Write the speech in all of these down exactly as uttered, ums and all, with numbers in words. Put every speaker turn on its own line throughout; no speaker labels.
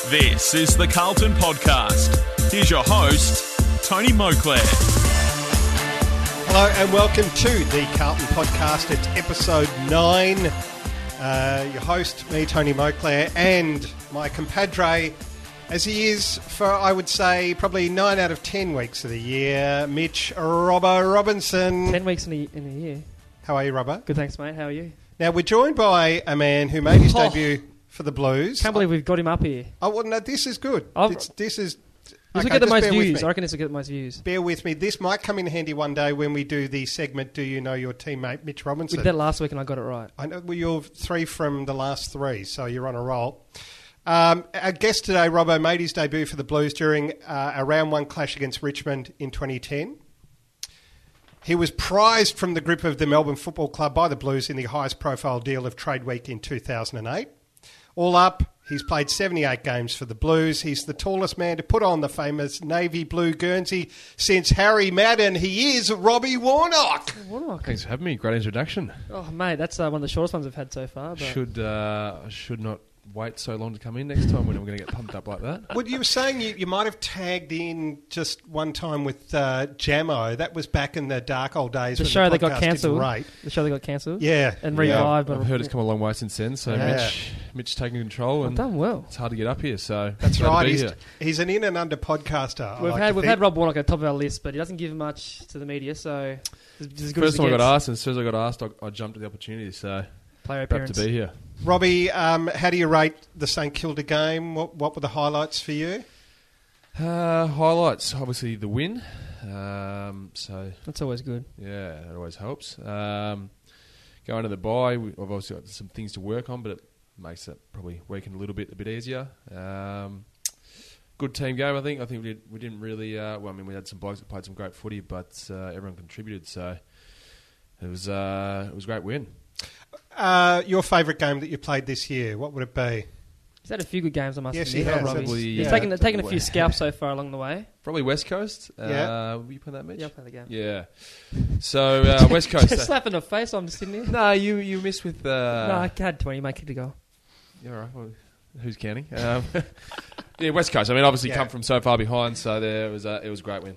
This is the Carlton Podcast. Here's your host, Tony Moclair.
Hello and welcome to the Carlton Podcast. It's episode nine. Uh, your host, me, Tony Moclair, and my compadre, as he is for, I would say, probably nine out of ten weeks of the year, Mitch Robbo Robinson.
Ten weeks in a, in a year.
How are you, Robbo?
Good, thanks, mate. How are you?
Now, we're joined by a man who made his
Oh.
debut for the Blues.
Can't believe we've got him up here.
Oh, well, no, this is good.
I've-
This, this is...
This
okay,
will get the
just
most
bear with
views.
me.
I reckon this will get the most views.
Bear with me. This might come in handy one day when we do the segment, Do You Know Your Teammate, Mitch
We
Robinson?
did that last week and I got it right.
I know well, you're three from the last three, so you're on a roll. Um, our guest today, Robbo, made his debut for the Blues during uh, a round one clash against Richmond in twenty ten. He was prized from the grip of the Melbourne Football Club by the Blues in the highest profile deal of Trade Week in two thousand eight. All up, he's played seventy-eight games for the Blues. He's the tallest man to put on the famous navy blue Guernsey since Harry Madden. He is Robbie Warnock.
Warnock.
Thanks for having me. Great introduction.
Oh, mate, that's uh, one of the shortest ones I've had so far. But
Should uh, should not wait so long to come in next time when we're going to get pumped up like that.
Well, you were saying you, you might have tagged in just one time with uh, Jamo. That was back in the dark old days.
the
when
show
the
that got
podcast didn't
cancelled.
rate.
The show that got cancelled.
Yeah.
And
yeah.
revived.
I've heard it's come a long way since then, so
Yeah.
Mitch, Mitch taking control,
I've
and
done well.
it's hard to get up here. So
That's
glad to
right.
be
He's,
here.
he's an in and under podcaster. I
We've
like
had
to
we've
think.
had Rob Warnock at the top of our list, but he doesn't give much to the media. So it's as good
First
as it
time I got
gets.
asked, and as soon as I got asked, I, I jumped at the opportunity. So
Player
happy
appearance.
to be here.
Robbie, um, how do you rate the St Kilda game? What, what were the highlights for you?
Uh, highlights, obviously the win. Um, so
That's always good.
yeah, that always helps. Um, going to the bye, we- I've obviously got some things to work on, but it makes it probably weekend a little bit a bit easier. Um, good team game, I think. I think we, did, we didn't really. Uh, well, I mean, we had some blokes that played some great footy, but uh, everyone contributed, so it was uh, it was a great win.
Uh, your favourite game that you played this year, what would it be?
He's had a few good games, I must
Yes,
admit.
he has.
Robbie.
Probably,
He's
yeah,
taken, taken a
probably.
few scalps so far along the way.
Probably West Coast.
Yeah.
Uh, were you playing that, Mitch?
Yeah, I'll play the game.
Yeah. So uh, West Coast.
Just slap in the face, I'm just sitting here.
no, you you missed with. Uh,
no, I had twenty, mate, kicked a goal.
Yeah, all right. Well, who's counting? Um, yeah, West Coast. I mean, obviously
Yeah.
come from so far behind, so there was a, it was a great win.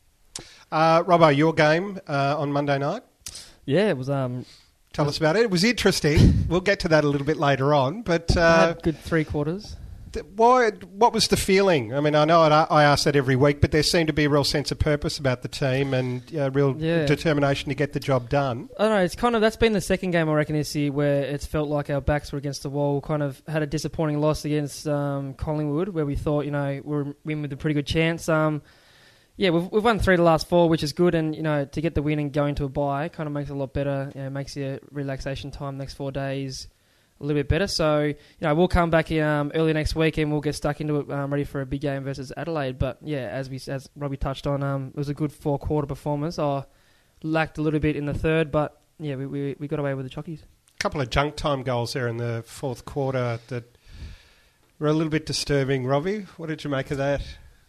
Uh, Robbo, your game uh, on Monday night?
Yeah, it was um,
Tell us about it. It was interesting. We'll get to that a little bit later on. But
I
uh,
had good three quarters.
th- why? What was the feeling? I mean, I know I I ask that every week, but there seemed to be a real sense of purpose about the team and uh, real
Yeah.
determination to get the job done.
I don't know, it's kind of, that's been the second game I reckon this year where it's felt like our backs were against the wall. Kind of had a disappointing loss against um, Collingwood where we thought, you know, we were win with a pretty good chance. Um, yeah, we've, we've won three of the last four, which is good, and, you know, to get the win and go into a bye kind of makes it a lot better. You know, makes your relaxation time next four days a little bit better. So, you know, we'll come back um, early next week and we'll get stuck into it, um, ready for a big game versus Adelaide. But, yeah, as we as Robbie touched on, um, it was a good four-quarter performance. I lacked a little bit in the third, but, yeah, we we, we got away with the chockies.
A couple of junk time goals there in the fourth quarter that were a little bit disturbing. Robbie, what did you make of that?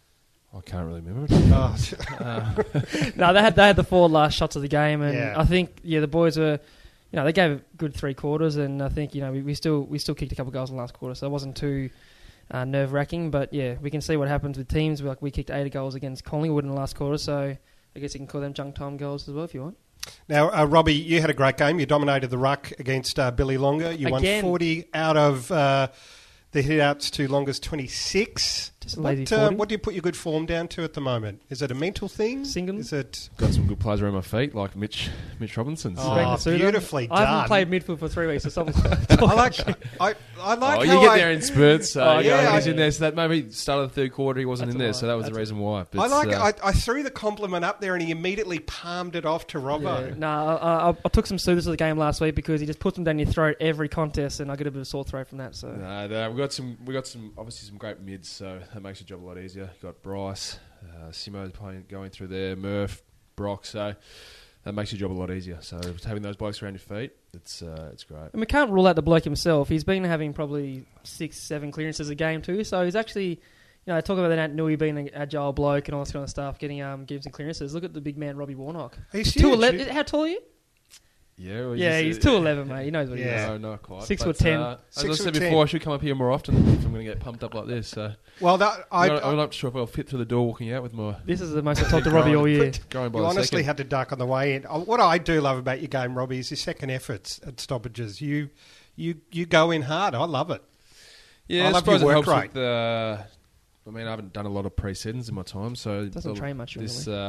I can't really remember.
Oh,
uh,
No, they had they had the four last shots of the game, and
Yeah.
I think yeah the boys were, you know, they gave a good three quarters, and I think you know we, we still we still kicked a couple of goals in the last quarter, so it wasn't too uh, nerve wracking. But yeah, we can see what happens with teams. Like we kicked eight goals against Collingwood in the last quarter, so I guess you can call them junk time goals as well if you want.
Now, uh, Robbie, you had a great game. You dominated the ruck against uh, Billy Longer. You
Again.
won forty out of uh, the hit-outs to Longer's twenty-six.
Just a lazy
What, uh,
forty.
what do you put your good form down to at the moment? Is it a mental thing?
Singing.
Is it...
got some good players around my feet, like Mitch Mitch Robinson. So.
Oh,
Break the suit on.
beautifully
I haven't
done.
played midfield for three weeks, so someone.
I like... I, I like
Oh,
how
you get
I,
there in spurts. So,
Oh,
yeah,
yeah,
when he's
I-
in there. So that maybe start of the third quarter, he wasn't
That's
in
a
there,
lie.
so that was
That's
the
a-
reason why. But,
I like.
uh,
I, I threw the compliment up there, and he immediately palmed it off to Robbo.
Yeah. Nah, I, I, I took some soothes of the game last week because he just puts them down your throat every contest, and I get a bit of a sore throat from that. So
No, no, we got some. We got some. Obviously, some great mids, so that makes your job a lot easier. You got Bryce, uh, Simo's playing, going through there, Murph, Brock. So that makes your job a lot easier. So having those blokes around your feet, it's uh, it's great.
And we can't rule out the bloke himself. He's been having probably six, seven clearances a game too. So he's actually, you know, talk about that Nui being an agile bloke and all this kind of stuff, getting um, getting some clearances. Look at the big man Robbie Warnock.
He's
Two
huge.
eleven. How tall are you?
Yeah, well,
Yeah, he's two eleven, mate. He knows what
Yeah.
he
No,
is.
not quite.
Six
But,
foot ten.
Uh, as
Six
I
foot
said
ten.
before, I should come up here more often if I'm going to get pumped up like this. So
Well, that, I,
I'm, not, I'm not sure if I'll fit through the door walking out with my
This is the most I've talked to Robbie all year.
going by
you
the
honestly
second.
had to duck on the way in. Uh, What I do love about your game, Robbie, is your second efforts at stoppages. You, you, you go in hard. I love it.
Yeah,
I
I,
love
suppose
your
it
work
helps
rate.
with. Uh, I mean, I haven't done a lot of pre-seasons in my time, so
Doesn't
the-
train much,
This
really.
uh,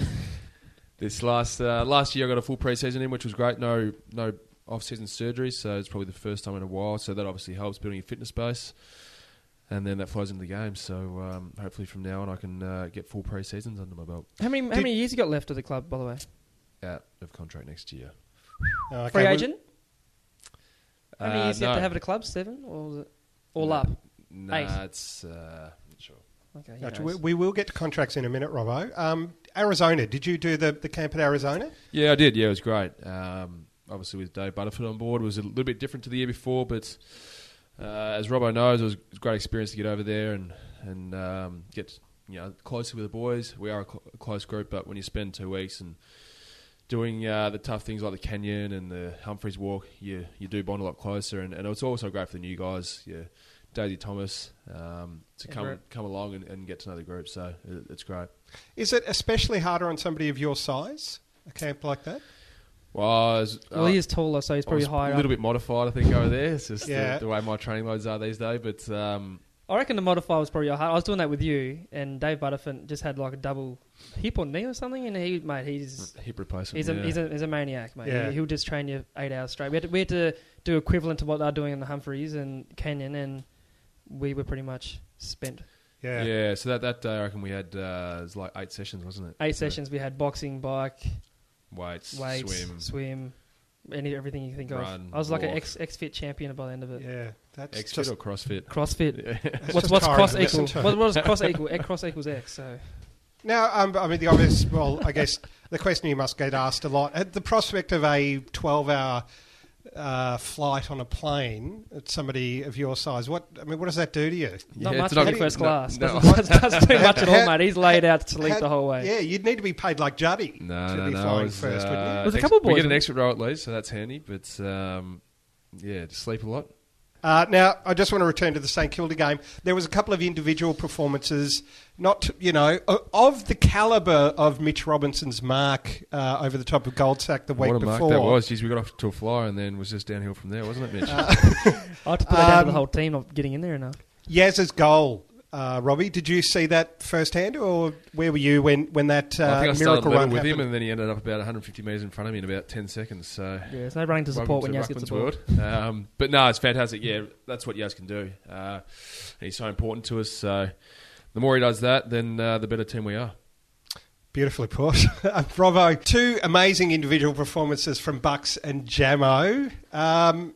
this last uh, last year, I got a full pre-season in, which was great. No no off-season surgery, so it's probably the first time in a while. So that obviously helps building your fitness base, and then that flows into the game. So um, hopefully from now on, I can uh, get full pre-seasons under my belt.
How many how
Did-
many years you got left of the club, by the way?
Out of contract next year.
Okay,
Free
well,
agent? How many
Uh,
years do you have
no.
to have at a club? Seven? Or was it all
No.
up?
Nah,
Eight.
it's uh, not sure.
Okay, he
Gotcha.
knows.
We, we will get to contracts in a minute, Robbo. Um, Arizona, did you do the, the camp at Arizona?
Yeah, I did. Yeah, it was great. Um, obviously, with Dave Butterfield on board, it was a little bit different to the year before, but uh, as Robbo knows, it was, it was a great experience to get over there and and um, get you know closer with the boys. We are a, cl- a close group, but when you spend two weeks and doing uh, the tough things like the Canyon and the Humphreys Walk, you you do bond a lot closer, and, and it's also great for the new guys. Yeah, Daisy Thomas um, to come
Everett.
come along and, and get to know the group. So it, it's great.
Is it especially harder on somebody of your size, a camp like that?
Well, I was,
Well,
uh,
he is taller, so he's
I
probably
was
higher
a little
up.
bit modified, I think, over there. It's just
Yeah.
the, the way my training loads are these days. But um,
I reckon the modifier was probably hard. I was doing that with you, and Dave Butterfield just had like a double hip or knee or something, and he, mate, he's
hip replacement.
he's a
yeah.
he's a, he's a maniac, mate.
Yeah.
He, he'll just train you eight hours straight. We had to, we had to do equivalent to what they're doing in the Humphreys and Canyon, and we were pretty much spent.
Yeah.
yeah. So that, that day, I reckon we had uh, it was like eight sessions, wasn't it?
Eight
So
sessions. We had boxing, bike,
weights,
weights,
swim,
swim, any everything you think
Run,
of. I was like an
walk.
ex ex fit champion by the end of it.
Yeah, that's
X-Fit
just
or CrossFit.
CrossFit.
that's
What's
just
what's
tiring
cross
to listen
equal?
to.
What, what is cross equal? X- Cross equals X. So
Now, um, I mean, the obvious. Well, I guess the question you must get asked a lot: at the prospect of a twelve-hour uh, flight on a plane at somebody of your size, what I mean, what does that do to you?
not
Yeah,
much
it's not-
for first
no-
class.
no.
Doesn't, doesn't do much at all,
How-
mate. He's laid out to sleep
How-
the whole way.
Yeah, you'd need to be paid like Juddy
No,
to
no,
be
no.
flying
it was,
first, wouldn't you?
uh,
There's a
ex-
couple of
We
boys
get an
with-
extra row at least, so that's handy. But um, yeah, to sleep a lot.
Uh, now, I just want to return to the St Kilda game. There was a couple of individual performances, not you know, o- of the calibre of Mitch Robinson's mark uh, over the top of Goldsack the week
What a
before.
mark that was. Jeez, we got off to a flyer and then was just downhill from there, wasn't it, Mitch?
I had to put that down to the
Um,
whole team not getting in there enough.
Yaz's goal, uh, Robbie. Did you see that firsthand, or where were you when when that uh,
I think I started
miracle
level
run
with
happened?
him, and then he ended up about one hundred fifty metres in front of me in about ten seconds. So
Yeah, there's no running to support when Yaz
Welcome
gets
to
the ball.
Ruckman's world. Um, but no, it's fantastic. Yeah, that's what Yaz can do. Uh, and he's so important to us. So the more he does that, then uh, the better team we are.
Beautifully put. Bravo. Two amazing individual performances from Bucks and Jamo. Um,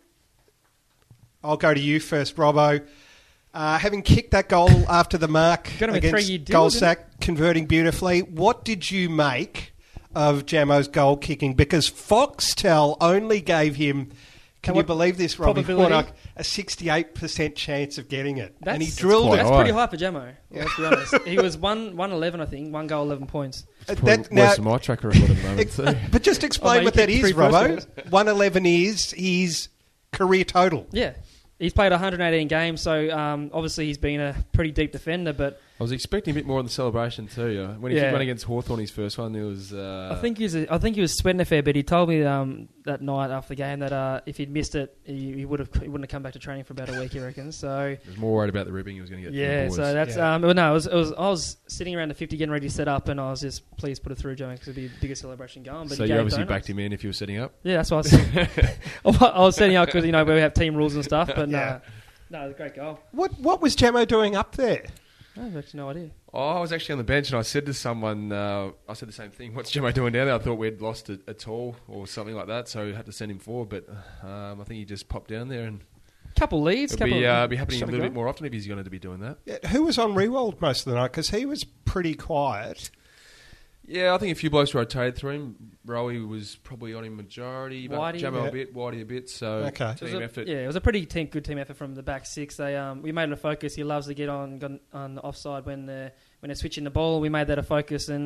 I'll go to you first, Robbo. Uh, having kicked that goal after the mark
Got him a
against
three-year deal,
Goldsack, converting beautifully, what did you make of Jamo's goal kicking? Because Foxtel only gave him, can
And
you
what
believe this, Robbie?
probability?
Like a sixty-eight percent chance of getting it.
That's,
and he drilled
quite
it.
That's
high.
pretty high for Jamo. Let's be honest. He was one one eleven, I think. One goal, eleven points.
Uh,
Probably
that- now-
worse than my track record at the moment,
Ex-
too.
but just
Oh,
explain
mate,
what
he
that
kicked
is,
three first
Robbo. one eleven is his career total.
Yeah. He's played one hundred eighteen games, so um, obviously he's been a pretty deep defender, but
I was expecting a bit more in the celebration too. Yeah. When he
Yeah.
kicked one against Hawthorn, his first one, it was. Uh,
I think he was. I think he was sweating a fair bit. He told me um, that night after the game that uh, if he'd missed it, he, he would have. He wouldn't have come back to training for about a week. He reckons. So
he was more worried about the ribbing he was going to get. from the
yeah.
boys.
So that's.
Yeah.
Um, well, no, it was, it was. I was sitting around the fifty, getting ready to set up, and I was just, please put it through, Joe, because it'd be the biggest celebration going. But
So
he
you
gave
obviously
donuts.
backed him in if you were setting up.
Yeah, that's what I was. I was setting up because you know we have team rules and stuff. But no,
Yeah.
no, it was a great goal.
What What was Jamo doing up there?
I have actually no idea.
Oh, I was actually on the bench and I said to someone, uh, I said the same thing. What's Jamo doing down there? I thought we'd lost a, a tall or something like that, so I had to send him forward. But um, I think he just popped down there, and
Couple leads.
it'll
Couple
be, uh, be happening a
shot
little
goal.
bit more often if he's going to be doing that.
Yeah, who was on Rewald most of the night? Because he was pretty quiet.
Yeah, I think a few blokes rotated through him. Rowie was probably on him majority, but
Whitey.
Jamo
Yeah.
a bit, Whitey a bit. So
Okay.
It was
team
a-
effort.
Yeah, it was a pretty team, good team effort from the back six. They um, we made it a focus. He loves to get on on, on the offside when they're when they're switching the ball. We made that a focus, and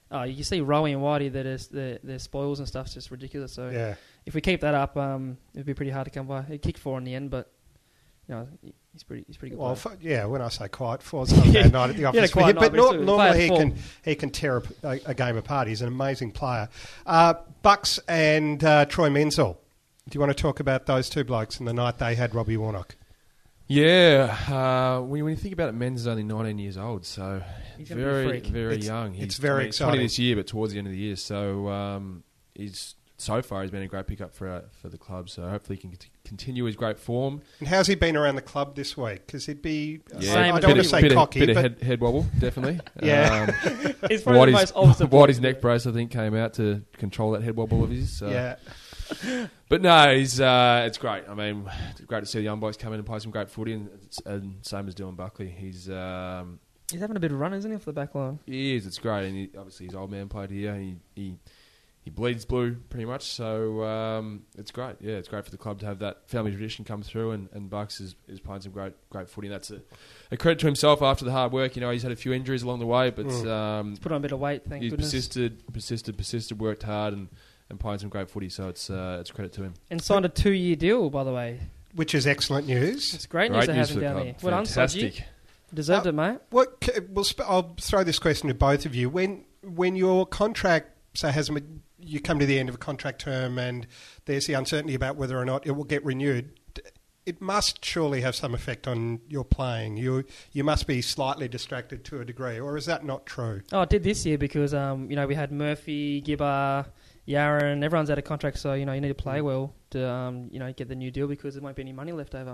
oh, you see Rowie and Whitey, that is their, their spoils and stuff's just ridiculous. So
Yeah.
if we keep that up, um, it'd be pretty hard to come by. He kicked four in the end, but you know he's pretty he's pretty good.
Well,
player.
f- yeah. When I say quiet, four's not a bad night at the
Yeah,
office.
quiet
for him,
night,
but
but
nor-
still,
normally
play
he
at
can he can tear a, a, a game apart. He's an amazing player. Uh, Bucks and uh, Troy Menzel. Do you want to talk about those two blokes and the night they had Robbie Warnock?
Yeah, uh, when, when you think about it, Men's only nineteen years old, so
He's gonna be a
very,
freak.
very
It's-
young.
it's
He's
very
twenty,
exciting.
twenty this year, but towards the end of the year. So um, he's so far he's been a great pickup for uh, for the club. So hopefully he can cont- continue his great form.
And how's he been around the club this week? Because he'd be,
Yeah,
I, I
Same
don't
as
want to
Bit
say
bit
cocky,
of, bit
but
of head, head wobble, definitely.
Yeah.
Um,
It's probably the
Whitey's,
most opposite.
Whitey's neck brace, I think, came out to control that head wobble of his. So.
yeah.
But no, he's uh, it's great. I mean, it's great to see the young boys come in and play some great footy, and, and same as Dylan Buckley. He's um,
He's having a bit of run, isn't he, off the back line?
he is. It's great, and he, obviously his old man played here. He he he bleeds blue pretty much, so um, it's great. Yeah, it's great for the club to have that family tradition come through, and, and Bucks is, is playing some great great footy. And that's a, a credit to himself after the hard work. You know, he's had a few injuries along the way, but
Mm.
um,
Put on a bit of weight, thank
he's
goodness.
persisted, persisted, persisted, worked hard, and, and playing some great footy. So it's uh, it's a credit to him.
And signed a two-year deal, by the way.
Which is excellent news.
It's great,
Great
news to
news
have
for
him
the
down
club.
there. Well done,
Fantastic.
Sodgy. Deserved
Uh,
it, mate.
What c- we'll sp- I'll throw this question to both of you. When when your contract, say, has a, you come to the end of a contract term and there's the uncertainty about whether or not it will get renewed, d- it must surely have some effect on your playing. You you must be slightly distracted to a degree, or is that not true?
Oh, it did this year because um, you know we had Murphy, Gibber, Yaron. Everyone's out of contract, so you know you need to play well to um, you know get the new deal because there won't be any money left over.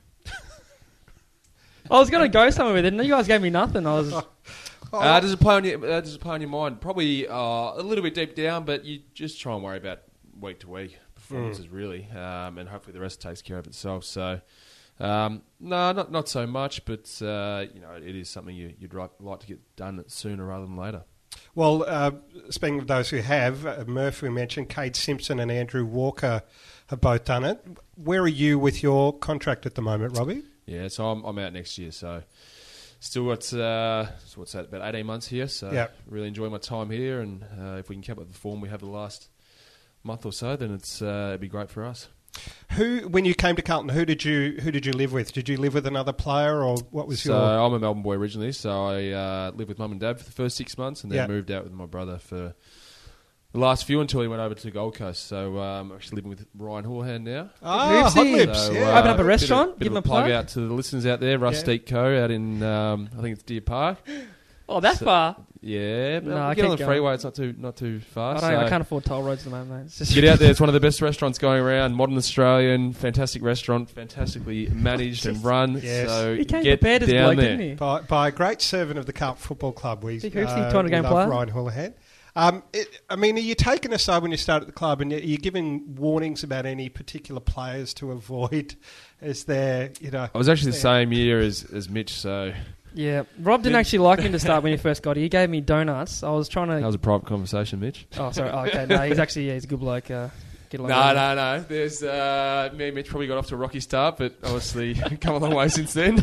I was going to go somewhere with it, and you guys gave me nothing. I was
Oh,
Uh, does it play on your uh, Does it play on your mind? Probably uh, a little bit deep down, but you just try and worry about week to week performances, really, um, and hopefully the rest takes care of itself. So, um, no, not not so much, but uh, you know, it is something you, you'd ri- like to get done sooner rather than later.
Well, uh, speaking of those who have, uh, Murphy mentioned, Cade Simpson and Andrew Walker have both done it. Where are you with your contract at the moment, Robbie?
Yeah, so I'm I'm out next year, so. Still got, uh, so what's that, about eighteen months here, so
Yep.
really enjoying my time here, and uh, if we can keep up the form we have the last month or so, then it's uh, it'd be great for us.
Who, when you came to Carlton, who did you who did you live with? Did you live with another player, or what was
So
your?
I'm a Melbourne boy originally, so I uh, lived with mum and dad for the first six months, and then
Yeah.
moved out with my brother for the last few until he went over to Gold Coast. So um, I'm actually living with Ryan Houlihan now.
Ah,
Hoopsy.
Hot Lips,
So,
yeah.
Open up a
bit
restaurant,
of- bit
give
of
him a
plug
plug.
out to the listeners out there. Rustique Co. out in um, I think it's Deer Park.
oh that
So-
far.
Yeah, but
No, I
get on
keep
the
going.
freeway. It's not too not too far.
I, don't, I
so-
can't afford toll roads at the moment, mate. It's just
Get out there. It's one of the best restaurants going around. Modern Australian, fantastic restaurant, fantastically managed and run.
Yes.
So
He came
get
prepared as
down
bloke,
there.
didn't he?
by, by a great servant of the Carlton Football Club. We,
Big Hoopsy,
uh,
two hundred
we
game
love
player.
Ryan Houlihan. Um, it, I mean, are you taken aside when you start at the club, and are you giving warnings about any particular players to avoid? Is there, you know?
I was actually the
is there-
same year as, as Mitch, so
Yeah, Rob didn't
Did-
actually like me to start when he first got here. He gave me donuts. I was trying to.
that was a private conversation, Mitch.
Oh, sorry. Oh, okay, no, he's actually yeah, he's a good bloke. Uh, get along.
No,
with him.
no, no. There's uh, me and Mitch probably got off to a rocky start, but obviously come a long way since then.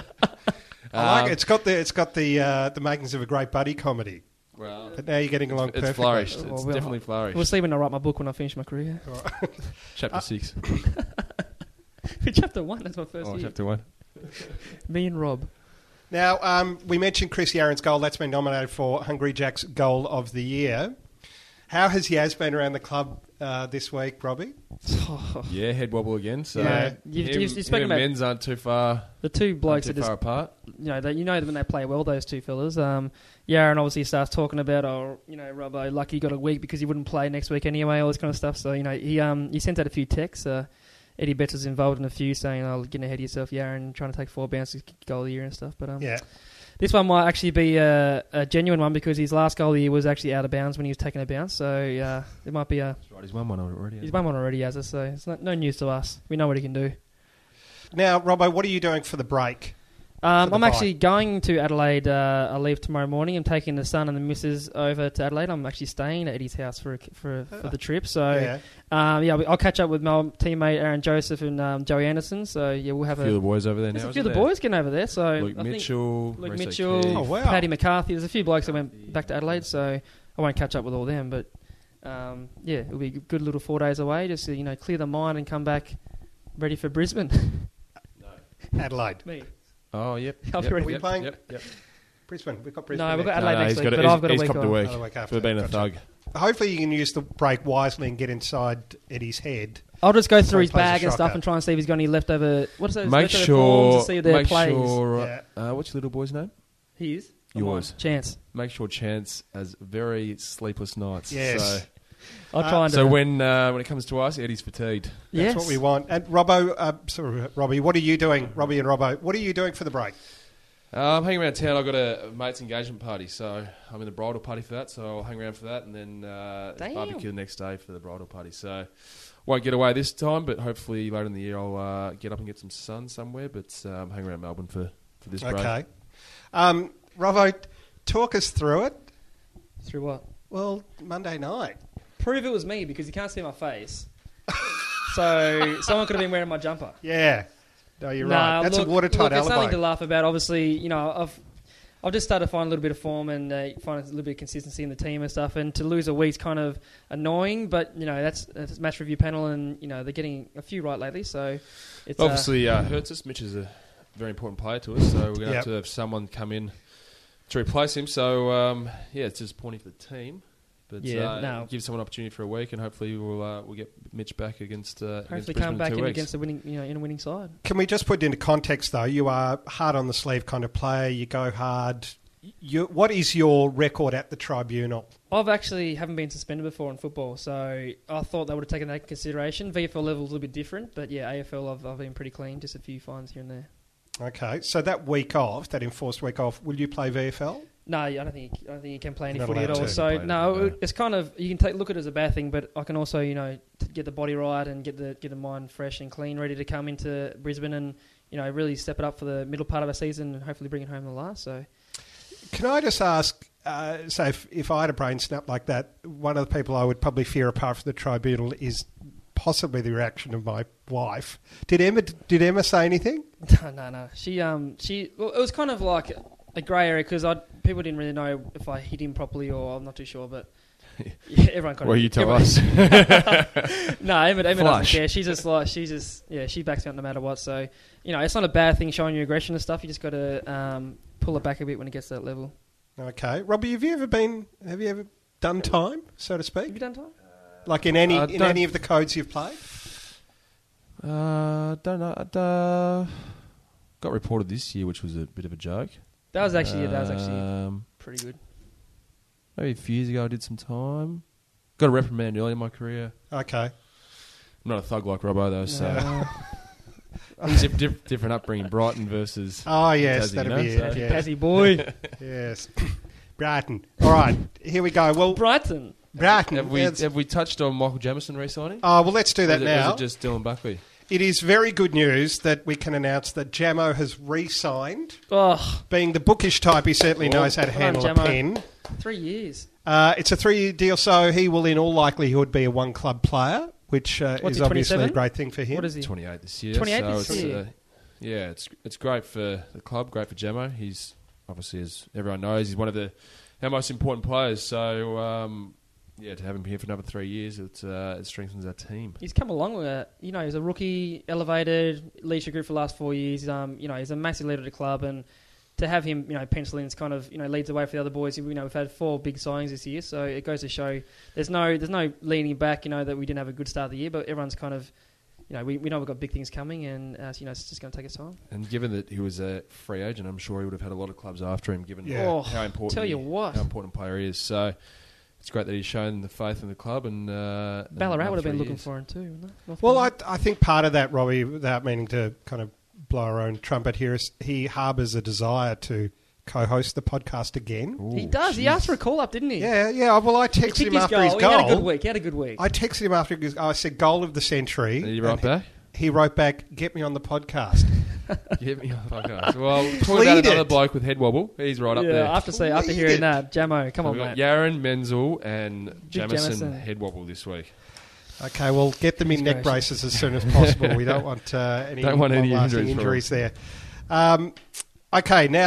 I like
Um,
it. It's got the it's got the uh, the makings of a great buddy comedy.
Well,
But now you're getting along
it's, it's
perfectly.
flourished.
Well,
It's
we'll-
definitely flourished.
We'll see when I write my book when I finish my career.
Chapter
Uh,
six.
Chapter one. That's my first
Oh,
year.
chapter one.
Me and Rob.
Now, um, we mentioned Chris Yaron's goal. That's been nominated for Hungry Jack's Goal of the Year. How has Yaz been around the club uh, this week, Robbie?
Yeah, head wobble again. So
Yeah.
You've-
him,
you've- you've spoken
him and
about-
men's aren't too far,
The two blokes
aren't
are
too
just
far apart.
you know, they, you know when they play well, those two fellas. Um, Yaron obviously starts talking about, oh, you know, Robbo, lucky you got a week because he wouldn't play next week anyway, all this kind of stuff. So, you know, he um he sent out a few texts. Uh, Eddie Betts was involved in a few saying, oh, getting ahead of yourself, Yaron, trying to take four bounces, goal of the year and stuff. But um,
Yeah.
this one might actually be a, a genuine one because his last goal of the year was actually out of bounds when he was taking a bounce. So uh, it might be a...
That's right, he's won one already.
He's
hasn't
won one already, as I say. It's not, no news to us. We know what he can do.
Now, Robbo, what are you doing for the break?
Um,
the
I'm
bye.
actually going to Adelaide. Uh, I leave tomorrow morning. I'm taking the son and the missus over to Adelaide. I'm actually staying at Eddie's house for for, for the trip. So
yeah.
um, yeah, I'll catch up with my teammate Aaron Joseph and um, Joey Anderson. So yeah, we'll have
A few of the
a.
boys over there
There's
now.
a few of
isn't
the
there?
boys getting over there. So
Luke
I think
Mitchell,
Luke
Reece
Mitchell,
O'Keefe.
Oh, wow.
Paddy McCarthy. There's a few blokes that went back to Adelaide. So I won't catch up with all them, but um, yeah, it'll be a good little four days away. Just to, you know, clear the mind and come back ready for Brisbane.
Adelaide.
Me.
Oh, yep.
I'll be
yep,
ready.
Are we
yep,
playing?
Yep, yep.
Brisbane. We've got Brisbane.
No, we've got
next.
Adelaide
No, no,
next
he's
week,
got a-
but
he's-
I've got a
he's
week
copped
off.
a week.
Another week after.
For being a
Gotcha.
thug.
Hopefully you can use the break wisely and get inside Eddie's head.
I'll just go through
Or
his
plays a
bag and stuff
shocker.
and try and see if he's got any leftover. What's those
Make
leftover
sure,
forms to see if their
make
plays.
sure,
Yeah.
uh, what's your little boy's name?
He is.
Yours.
Chance.
Make sure Chance has very sleepless nights.
Yes.
So,
I'll
Uh,
try and
so
do it.
when uh, when it comes to us, Eddie's fatigued.
That's
Yes.
what we want. And Robbo, uh, sorry, Robbie, what are you doing? Robbie and Robbo, what are you doing for the break?
Uh, I'm hanging around town. I've got a mate's engagement party, so I'm in the bridal party for that. So I'll hang around for that, and then uh,
Damn.
barbecue the next day for the bridal party. So won't get away this time, but hopefully later in the year I'll uh, get up and get some sun somewhere. But um, hang around Melbourne for, for this break.
Okay. Um, Robbo, talk us through it.
Through what?
Well, Monday night.
Prove it was me because you can't see my face. So someone could have been wearing my jumper.
Yeah. No, you're
Nah,
right. That's
look,
a watertight
look, It's
alibi.
nothing to laugh about. Obviously, you know, I've I've just started to find a little bit of form and uh, find a little bit of consistency in the team and stuff. And to lose a week's kind of annoying, but you know that's, that's a match review panel, and you know they're getting a few right lately. So it's uh,
Obviously, uh, hurts us. Mitch is a very important player to us, so we're going to
Yep.
have to have someone come in to replace him. So um, yeah, it's disappointing for the team. But
Yeah,
uh,
no.
give someone an opportunity for a week, and hopefully we'll uh, we'll get Mitch back against. Uh, against
hopefully
Brisbane
come back
in, two
in
weeks.
against the winning, you know, in a winning side.
Can we just put it into context, though? You are hard on the sleeve kind of player. You go hard. You, what is your record at the tribunal?
I've actually haven't been suspended before in football, so I thought they would have taken that into consideration. V F L level is a little bit different, but yeah, A F L I've, I've been pretty clean, just a few fines here and there.
Okay, so that week off, that enforced week off, will you play V F L?
No, I don't think I don't think you can play any
You're not
footy at
allowed
all.
to.
So
Play
no,
anything, no.
it's kind of you can take look at it as a bad thing, but I can also you know t- get the body right and get the get the mind fresh and clean, ready to come into Brisbane and you know really step it up for the middle part of our season and hopefully bring it home the last. So
Can I just ask, uh, so if, if I had a brain snap like that, one of the people I would probably fear apart from the tribunal is possibly the reaction of my wife. Did Emma did Emma say anything?
no, no, no. She um she well, it was kind of like a grey area because I people didn't really know if I hit him properly or I'm not too sure, but. Yeah, everyone kind
Well,
of.
you tell
everyone-
us.
No, Emma, Emma doesn't
Flush.
care. She's just like she's just yeah, she backs out no matter what. So you know, it's not a bad thing showing your aggression and stuff. You just got to um, pull it back a bit when it gets to that level.
Okay, Robbie, have you ever been? Have you ever done time, so to
Have
speak?
you done time?
Like in any
Uh,
in
don't-
any of the codes you've played?
Uh, don't know. I'd, uh, got reported this year, which was a bit of a joke.
That was actually yeah, that was actually
Um,
pretty good.
maybe a few years ago, I did some time. Got a reprimand early in my career.
Okay.
I'm not a thug like Robbo though, so
No.
Dif- dif- different upbringing. Brighton versus
Oh yes,
Tassie,
that'd
you know,
be
so-
it. Yeah.
Pazzy boy,
Yes. Brighton. All right, here we go. Well,
Brighton.
Brighton.
Have we
yes.
have we touched on Michael Jamison re-signing?
Oh, well, let's do
Or
that
is it, or is
now.
it just Dylan Buckley?
It is very good news that we can announce that Jamo has re-signed.
Oh,
Being the bookish type, he certainly
Oh,
knows how to
come on,
handle a
Jamo.
pen.
three years.
Uh, it's a three-year deal, so he will in all likelihood be a one-club player, which uh,
What's
is
he,
obviously a
twenty-seven?
great thing for him.
What is he?
twenty-eight this year.
twenty-eight
so
this
it's,
year.
Uh, yeah, it's it's great for the club, great for Jamo. He's obviously, as everyone knows, he's one of the our most important players. So um, yeah, to have him here for another three years, it uh, it strengthens our team.
He's come along with it. You know, he's a rookie, elevated leadership group for the last four years. Um, you know, he's a massive leader of the club, and to have him, you know, pencil in, is kind of, you know, leads the way for the other boys. You know, we've had four big signings this year, so it goes to show there's no there's no leaning back. You know, that we didn't have a good start of the year, but everyone's kind of, you know, we we know we've got big things coming, and uh, you know, it's just going to take its time.
And given that he was a free agent, I'm sure he would have had a lot of clubs after him. Given
Yeah.
Oh,
how important
tell you
he-
what.
how important a player he is. So it's great that he's shown the faith in the club. And uh,
Ballarat
another
would have been
three
looking
years.
for him too. Wouldn't they? North
Well, I,
Melbourne.
I think part of that, Robbie, without meaning to kind of blow our own trumpet here, is he harbours a desire to co-host the podcast again.
Ooh,
he does. He
jeez.
asked for a call up, didn't he?
Yeah, yeah. Well, I
He
texted
kicked
him
his
after
goal.
his
He had a good
goal.
week. He had a good week.
I texted him after his, I said, goal of the century.
Did you
and
write back?
He wrote back, get me on the podcast.
Get me on the podcast. Well, talking about
Pleaded.
another bloke with head wobble. He's right up
yeah,
there.
after say after
Pleaded.
hearing that, Jamo, come on,
We've got
mate.
Yaron, Menzel, and
Big
Jamison,
Jamison.
head wobble this week.
Okay, well, get them in
He's
neck
gracious.
braces as soon as possible. We don't want uh, any
Don't want any
long-lasting
injuries for
injuries there. Um, okay, now,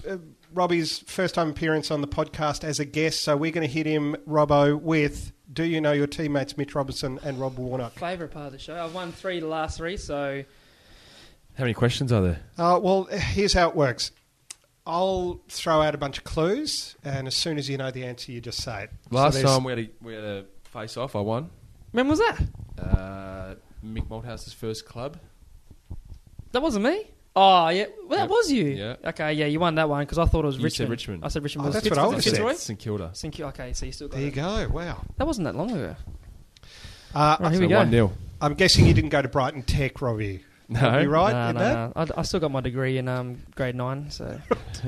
uh, Robbie's first time appearance on the podcast as a guest, so we're going to hit him, Robbo, with do you know your teammates Mitch Robinson and Rob Warnock?
Favourite part of the show. I've won three the last three, so...
How many questions are there?
Uh, well, here's how it works. I'll throw out a bunch of clues, and as soon as you know the answer, you just say it.
Last
so there's-
time we had a, we had a face-off, I won.
When was that?
Uh, Mick Malthouse's first club.
That wasn't me? Oh, yeah. Well, that
Yep.
was you.
Yeah.
Okay, yeah, you won that one because I thought it was
You
Richmond.
said Richmond.
I said Richmond
Oh,
was
that's
Fitz-
what I
was it
would've said.
Fitzroy?
St Kilda.
St Kilda. Okay, so you still got
There you
it.
go. Wow.
That wasn't that long ago.
Uh,
Right, here
So
we go.
one nil.
I'm guessing you didn't go to Brighton Tech, Robbie.
No.
You right
No,
in
no,
that?
no. I, I still got my degree in um, grade nine, so...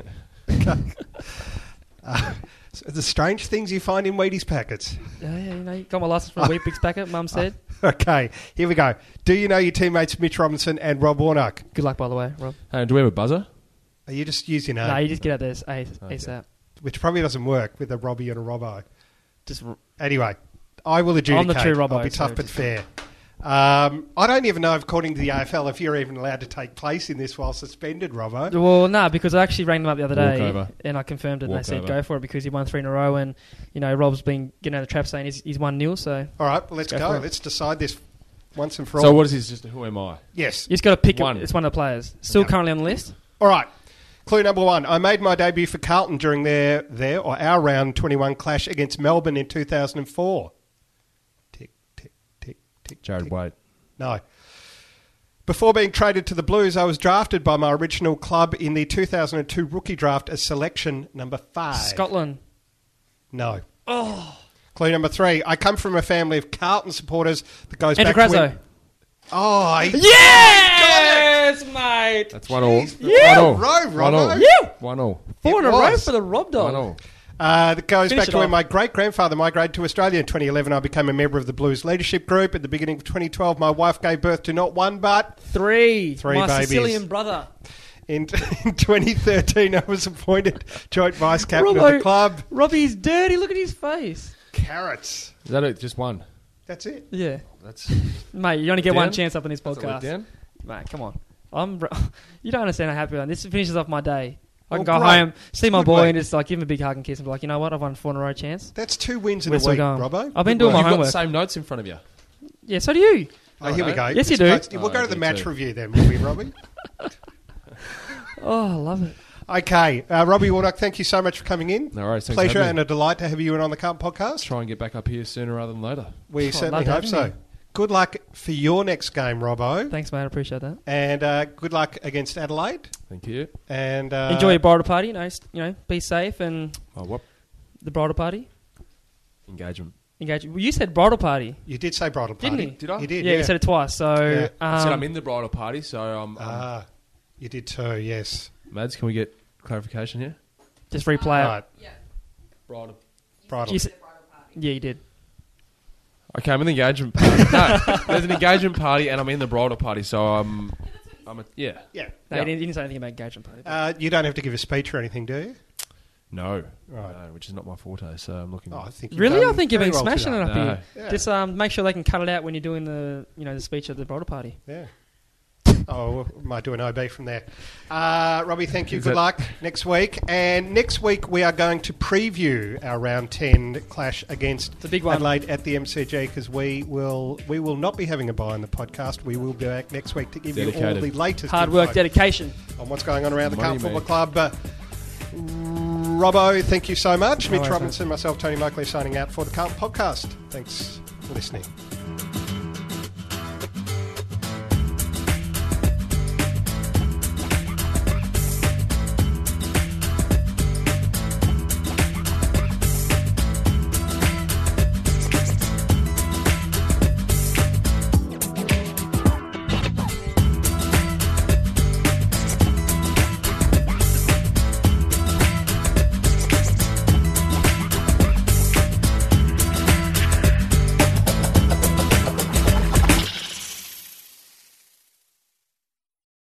Uh, so the strange things you find in Wheaties packets.
Yeah, yeah, you know, you got my license from a Wheat Bix packet, Mum said.
Okay, here we go. Do you know your teammates Mitch Robinson and Rob Warnock?
Good luck, by the way, Rob.
Hey, do we have a buzzer?
Are you just using
No,
a,
you just get out there AS-
Okay.
ASAP.
which probably doesn't work with a Robbie and a Robbo.
Just r-
Anyway, I will adjudicate.
I'm the true Robbo,
I'll be tough
so
but
just-
fair. Um, I don't even know, according to the A F L, if you're even allowed to take place in this while suspended, Robbo.
Well, no, because I actually rang them up the other day
Walkover.
and I confirmed it and they said
Walkover.
go for it because he won three in a row and, you know, Rob's been getting out of the trap saying he's, he's one nil, so
All right, well, let's
Go
go.
for it.
Let's decide this once and for all.
So what is this? Just who am I?
Yes.
you just got to pick
One.
it. It's one of the players. Still
Yeah.
currently on the list.
All right. Clue number one. I made my debut for Carlton during their, their or our round twenty-one clash against Melbourne in two thousand four. Tick, tick, tick, tick.
Jared
tick.
Wade.
No. Before being traded to the Blues, I was drafted by my original club in the two thousand two rookie draft as selection number five.
Scotland.
No. Oh. Clue number three. I come from a family of Carlton supporters that goes
Andrew
back to
Crazzo.
when... Oh, I...
Yes, mate.
That's one all.
Yeah.
One all.
Row,
One
Robbo.
all.
Yeah.
One all.
Four in
It
a row
was.
for the Rob Dog.
One all.
Uh, that goes
Finish
back
it
to when
off.
my great-grandfather migrated to Australia in twenty eleven. I became a member of the Blues leadership group. At the beginning of twenty twelve, my wife gave birth to not one but...
Three.
Three
My
babies.
Sicilian brother.
In, in twenty thirteen, I was appointed joint vice-captain of
Robbo-
the club.
Robbie's dirty. Look at his face.
Carrots.
Is that it? Just one?
That's it.
Yeah.
That's
Mate, you only get one
Down?
chance up in this
that's a
podcast.
letdown.
Mate, come on. I'm. You don't understand how happy I am. This finishes off my day. I can
Well,
go
great.
home, see my
Good
boy,
work.
and just like give him a big hug and kiss, and be like, you know what? I've won four in a row chance.
That's two wins in
We're
a
still
week,
going.
Robbo.
I've been
Good
doing my
work.
You've got
homework.
the same notes in front of you.
Yeah, so do you.
Oh, here we go.
Yes, you
It's
do.
supposed- We'll
Oh,
go
I
to the
do
match
too.
review then, will we, Robbie?
Oh, I love it.
Okay. Uh, Robbie Warnock, thank you so much for coming in.
No worries. Thanks for
Pleasure
having
and
me.
a delight to have you in on the Carlton podcast.
Try and get back up here sooner rather than later.
We
Oh,
certainly
love
hope
having
so.
me.
Good luck for your next game, Robbo.
Thanks, mate. I appreciate that.
And uh, good luck against Adelaide.
Thank you.
And uh,
Enjoy your bridal party. You know, s- you know, be safe and
Oh, what?
the bridal party.
Engagement.
Engage. Well, you said bridal party.
You did say bridal party.
Didn't he?
Did I?
You did,
Yeah,
yeah.
you said it twice. So,
Yeah.
I said
um,
I'm in the bridal party, so um, um,
Ah, you did too, yes.
Mads, can we get clarification here?
just replay
Right,
Yeah.
Bridal.
it.
bridal.
You s- yeah, you did.
Okay, I'm in the engagement party. No, there's an engagement party, and I'm in the bridal party, so um, I'm a, yeah.
Yeah.
No,
Yeah.
you, didn't, you didn't say anything about engagement party.
Uh, you don't have to give a speech or anything, do you?
No,
Right.
no, which is not my forte. So I'm looking.
Oh, I think you've
Really?
done
I think you've
very
been
well
smashing it
today.
up
No.
here.
Yeah.
Just um, make sure they can cut it out when you're doing the, you know, the speech at the bridal party.
Yeah. Oh, we might do an O B from there. Uh, Robbie, thank you.
Is
Good
that-
luck next week. And next week we are going to preview our round ten clash against
It's a big one.
Adelaide at the M C G because we will we will not be having a bye on the podcast. We will be back next week to give you all
Dedicated.
the latest
Hard work,
info
dedication.
on what's going on around the
Money,
Carlton Football
mate.
Club. Uh, Robbo, thank you so much.
No
Mitch
worries,
Robinson, myself, Tony Mockley, signing out for the Carlton Podcast. Thanks for listening.